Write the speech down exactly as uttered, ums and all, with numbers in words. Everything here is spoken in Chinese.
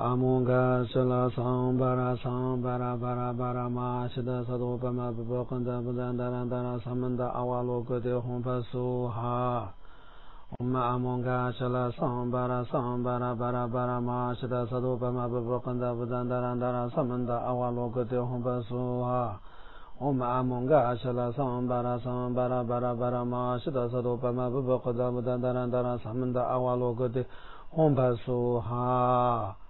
阿蒙嘎舍拉桑巴拉桑巴拉巴拉巴拉玛西达萨多巴玛布布肯达布达达拉达拉萨曼达阿瓦罗格德红巴苏哈。Om Amonga Shala Sambara Sambara Bara Bara Ma Shida Sadu Pama Babakanda Budandara Dara Samanda Awalokote Humpa Suha Om Amonga Shala Sambara Sambara Bara Bara Ma Shida Sadu Pama Babakanda Budandara Dara Samanda Awalokote Humpa Suha